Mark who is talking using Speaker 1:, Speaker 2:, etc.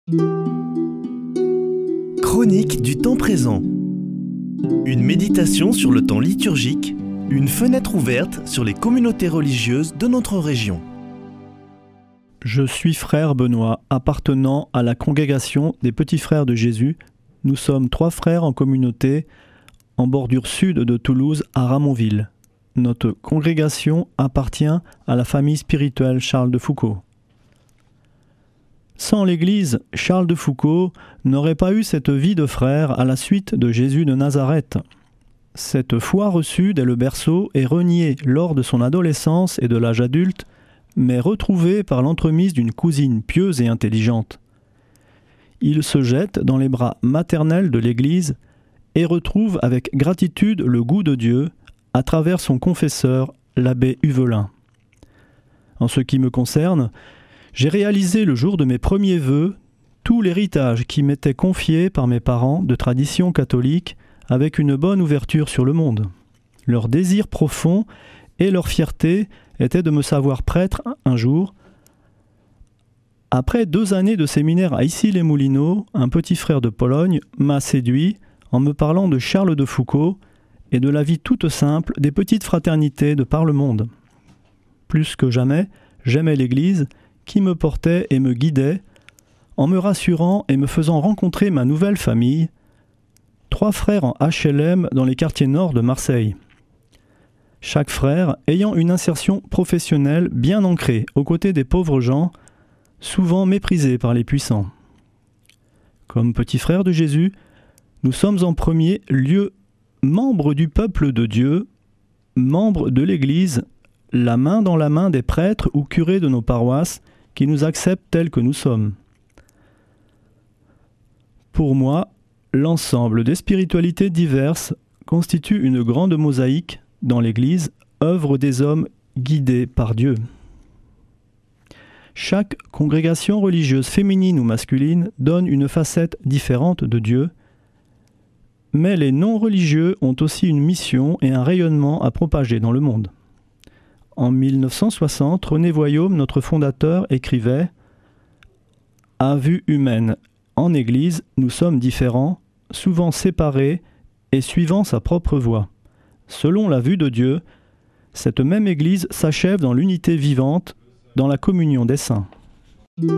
Speaker 1: Chronique du temps présent. Une méditation sur le temps liturgique, une fenêtre ouverte sur les communautés religieuses de notre région.
Speaker 2: Je suis frère Benoît, appartenant à la congrégation des Petits Frères de Jésus. Nous sommes 3 frères en communauté, en bordure sud de Toulouse, à Ramonville. Notre congrégation appartient à la famille spirituelle Charles de Foucauld. Sans l'Église, Charles de Foucauld n'aurait pas eu cette vie de frère à la suite de Jésus de Nazareth. Cette foi reçue dès le berceau est reniée lors de son adolescence et de l'âge adulte, mais retrouvée par l'entremise d'une cousine pieuse et intelligente. Il se jette dans les bras maternels de l'Église et retrouve avec gratitude le goût de Dieu à travers son confesseur, l'abbé Huvelin. En ce qui me concerne, j'ai réalisé le jour de mes premiers vœux tout l'héritage qui m'était confié par mes parents de tradition catholique avec une bonne ouverture sur le monde. Leur désir profond et leur fierté était de me savoir prêtre un jour. Après 2 années de séminaire à Issy-les-Moulineaux, un petit frère de Pologne m'a séduit en me parlant de Charles de Foucauld et de la vie toute simple des petites fraternités de par le monde. Plus que jamais, j'aimais l'Église qui me portait et me guidait, en me rassurant et me faisant rencontrer ma nouvelle famille, 3 frères en HLM dans les quartiers nord de Marseille. Chaque frère ayant une insertion professionnelle bien ancrée aux côtés des pauvres gens, souvent méprisés par les puissants. Comme petits frères de Jésus, nous sommes en premier lieu membres du peuple de Dieu, membres de l'Église, la main dans la main des prêtres ou curés de nos paroisses qui nous acceptent tels que nous sommes. Pour moi, l'ensemble des spiritualités diverses constitue une grande mosaïque dans l'Église, œuvre des hommes guidés par Dieu. Chaque congrégation religieuse féminine ou masculine donne une facette différente de Dieu, mais les non-religieux ont aussi une mission et un rayonnement à propager dans le monde. En 1960, René Voyaume, notre fondateur, écrivait « À vue humaine, en Église, nous sommes différents, souvent séparés et suivant sa propre voie. Selon la vue de Dieu, cette même Église s'achève dans l'unité vivante, dans la communion des saints. »